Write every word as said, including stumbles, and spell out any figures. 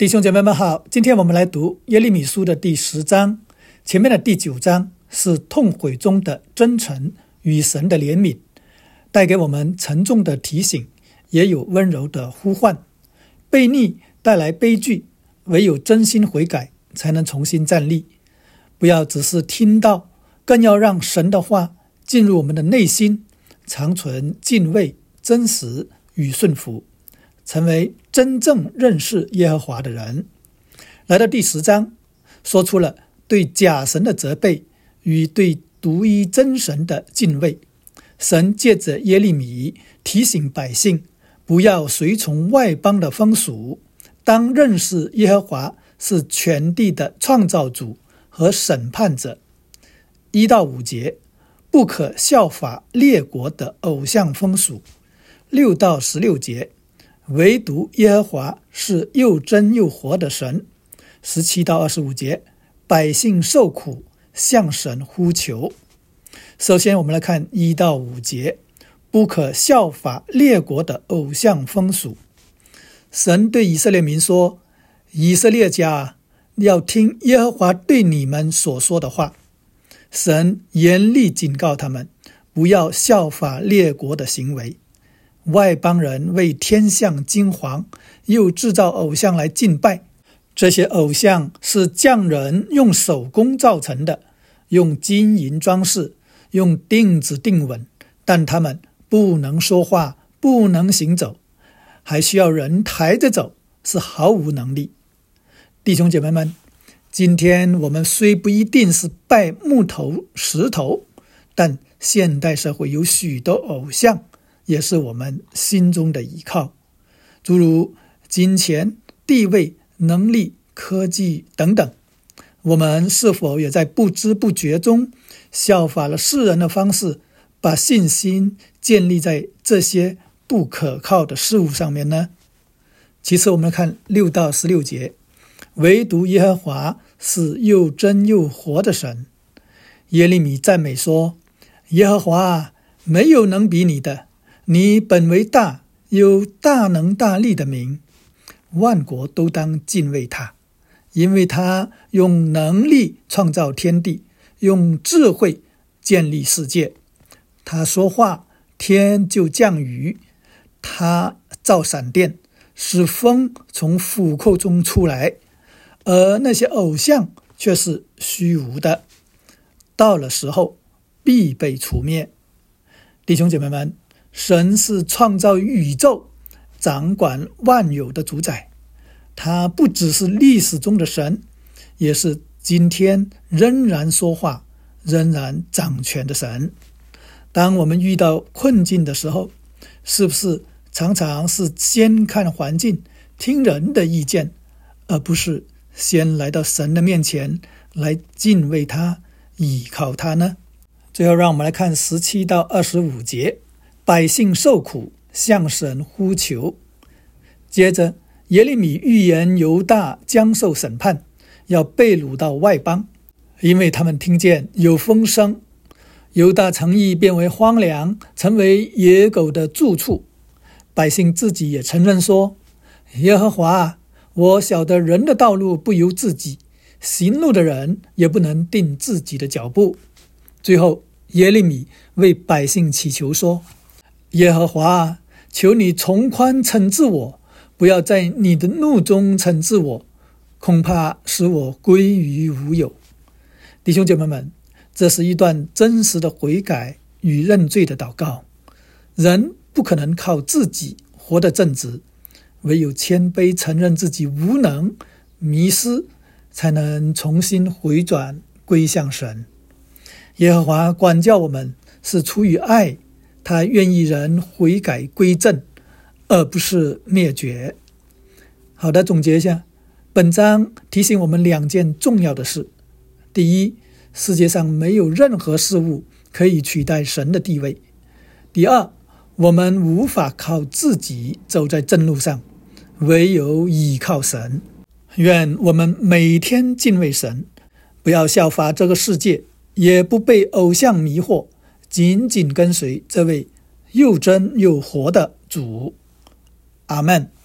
弟兄姐妹们好，今天我们来读耶利米书的第十章，前面的第九章是痛悔中的真诚与神的怜悯，带给我们沉重的提醒，也有温柔的呼唤。悖逆带来悲剧，唯有真心悔改才能重新站立。不要只是听到，更要让神的话进入我们的内心，长存敬畏、真实与顺服，成为真正认识耶和华的人。来到第十章，说出了对假神的责备与对独一真神的敬畏。神借着耶利米提醒百姓，不要随从外邦的风俗，当认识耶和华是全地的创造主和审判者。一到五节，不可效法列国的偶像风俗。六到十六节，唯独耶和华是又真又活的神。十七到二十五节，百姓受苦，向神呼求。首先我们来看一到五节，不可效法列国的偶像风俗。神对以色列民说，以色列家要听耶和华对你们所说的话。神严厉警告他们，不要效法列国的行为。外邦人为天象金黄，又制造偶像来敬拜。这些偶像是匠人用手工造成的，用金银装饰，用钉子钉稳，但他们不能说话，不能行走，还需要人抬着走，是毫无能力。弟兄姐妹们，今天我们虽不一定是拜木头石头，但现代社会有许多偶像也是我们心中的依靠，诸如金钱、地位、能力、科技等等。我们是否也在不知不觉中效法了世人的方式，把信心建立在这些不可靠的事物上面呢？其次我们看六到十六节，唯独耶和华是又真又活的神。耶利米赞美说，耶和华，没有能比你的，你本为大，有大能大力的名，万国都当敬畏他，因为他用能力创造天地，用智慧建立世界。他说话，天就降雨，他造闪电，使风从虎口中出来，而那些偶像却是虚无的，到了时候必被除灭。弟兄姐妹们，神是创造宇宙、掌管万有的主宰，他不只是历史中的神，也是今天仍然说话、仍然掌权的神。当我们遇到困境的时候，是不是常常是先看环境、听人的意见，而不是先来到神的面前来敬畏他、倚靠他呢？最后让我们来看十七到二十五节，百姓受苦，向神呼求。接着耶利米预言犹大将受审判，要被掳到外邦，因为他们听见有风声，犹大城邑变为荒凉，成为野狗的住处。百姓自己也承认说，耶和华，我晓得人的道路不由自己，行路的人也不能定自己的脚步。最后耶利米为百姓祈求说，耶和华，求你从宽惩治我，不要在你的怒中惩治我，恐怕使我归于无有。弟兄姐妹们，这是一段真实的悔改与认罪的祷告。人不可能靠自己活得正直，唯有谦卑承认自己无能、迷失，才能重新回转归向神。耶和华管教我们是出于爱，他愿意人悔改归正，而不是灭绝。好的，总结一下，本章提醒我们两件重要的事。第一，世界上没有任何事物可以取代神的地位。第二，我们无法靠自己走在正路上，唯有依靠神。愿我们每天敬畏神，不要效法这个世界，也不被偶像迷惑，紧紧跟随这位又真又活的主。阿们。